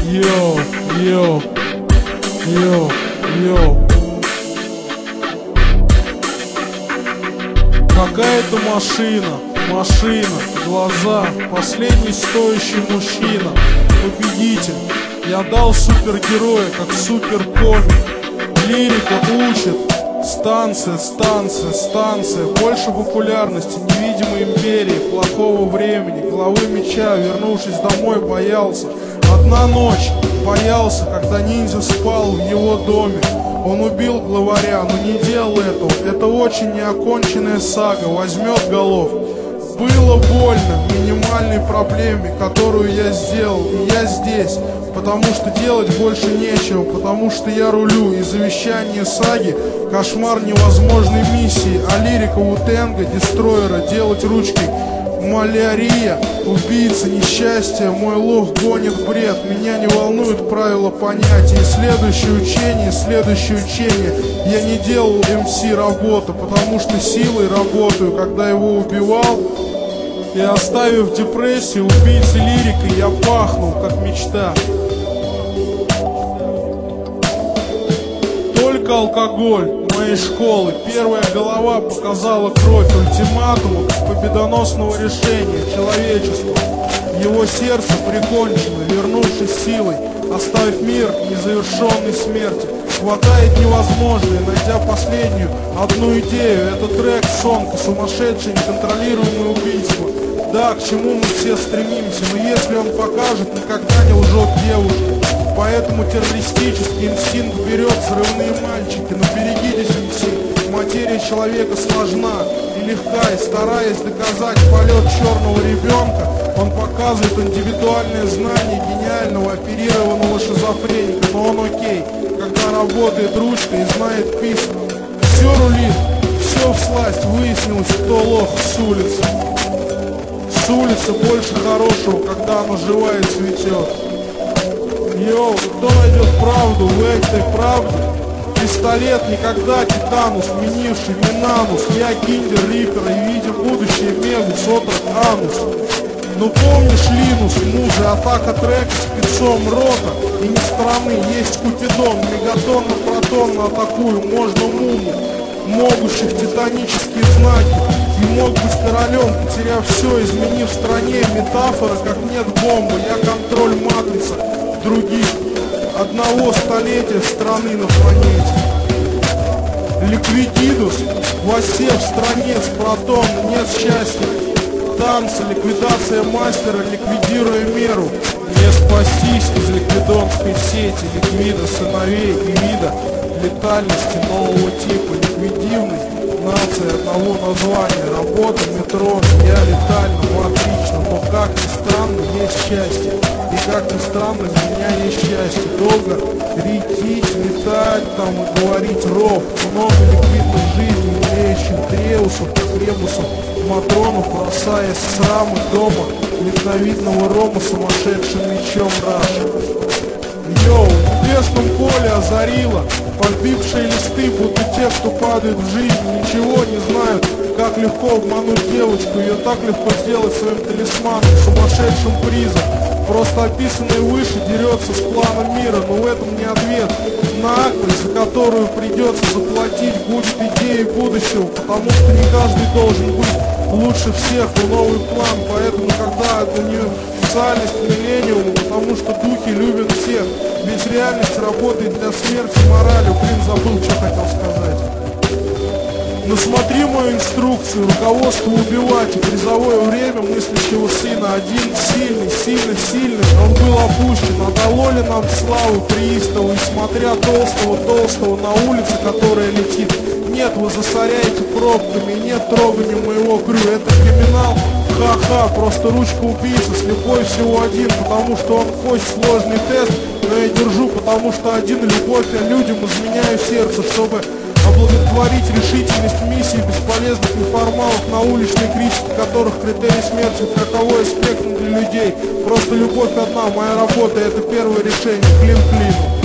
Йоу, йоу, йоу, йоу. Какая-то машина, глаза, последний стоящий мужчина, победитель. Я дал супергероя, как суперкомик. Лирика учит, станция, больше популярности, невидимой империи, плохого времени, главы меча, вернувшись домой, боялся. Одна ночь боялся, когда ниндзя спал в его доме. Он убил главаря, но не делал этого. Это очень неоконченная сага, возьмет голов. Было больно минимальной проблеме, которую я сделал. И я здесь, потому что делать больше нечего, потому что я рулю. И завещание саги — кошмар невозможной миссии. А лирика Вутенга, дестройера, делать ручки. Малярия, убийца, несчастье, мой лох гонит бред. Меня не волнуют правила понятий. Следующее учение. Я не делал МС работу, потому что силой работаю. Когда его убивал и оставив депрессию, убийцей лирикой я пахнул, как мечта. Только алкоголь моей школы. Первая голова показала кровь ультиматума, как победоносного решения человечества. Его сердце прикончено, вернувшись силой, оставив мир незавершенной смерти. Хватает невозможное, найдя последнюю одну идею. Это трек, сонг, сумасшедшее неконтролируемое убийство. Да, к чему мы все стремимся, но если он покажет, никогда не лжет девушка. Поэтому террористический инстинкт берет взрывные мальчики. Но берегитесь, MC, материя человека сложна и легка. И стараясь доказать полет черного ребенка, он показывает индивидуальное знание гениального оперированного шизофреника. Но он окей, когда работает ручка и знает письма. Все рулит, все всласть, выяснилось, кто лох с улицы. С улицы больше хорошего, когда оно живая цветет. Йоу, кто найдет правду в этой правде? Пистолет никогда титанус, сменивший Минанус. Я киндер Риппер и видим будущее Мегус, отрок Анус. Ну помнишь Линус, мужи, атака трека спецом рота. И не страны, есть Купидон, мегатон на протон атакую, можно муму, могущих титанические знаки. И мог быть королем, потеряв все, изменив в стране. Метафора, как нет бомбы, я контроль матрица других, одного столетия страны на планете. Ликвидидус, восев стране с протон, нет счастья. Танцы, ликвидация мастера, ликвидируя меру. Не спастись из ликвидонской сети, ликвида сыновей и вида летальности нового типа. Ликвидивный, нация одного названия, работа, метро, я летально, матрично. Но как ни странно, есть счастье. И как ни странно, для меня есть счастье. Долго лететь, летать там и говорить ров. Много ликвидных жизней, млеющих дреусов, ребусов, матронов, бросаясь с рамы дома ледовидного рома сумасшедшим мечом Раша. Йоу, в небесном поле озарило подбившие листы, будто те, кто падает в жизнь, ничего не знают, как легко обмануть девочку. Ее так легко сделать своим талисманом, сумасшедшим призом. Просто описанный выше дерется с планом мира, но в этом не ответ на акты, за которую придется заплатить, будет идеей будущего, потому что не каждый должен быть лучше всех, но новый план. Поэтому когда это не официальность миллениума, потому что духи любят всех, ведь реальность работает для смерти морали. Блин, забыл, что хотел сказать. Но смотри мою инструкцию, руководство убивать и призовое время мыслящего сына. Один сильный, он был опущен. Отдало ли нам славу приистову, и смотря толстого на улице, которая летит. Нет, вы засоряете пробками, нет трогания моего крю. Это криминал, ха-ха, просто ручка убийцы, слепой всего один, потому что он хочет сложный тест, но я держу, потому что один любовь, а людям изменяю сердце, чтобы облаготворить решительность миссии бесполезных неформалов на уличной критике, которых критерий смерти таковой спектр для людей. Просто любовь одна, моя работа — это первое решение, клин-клин.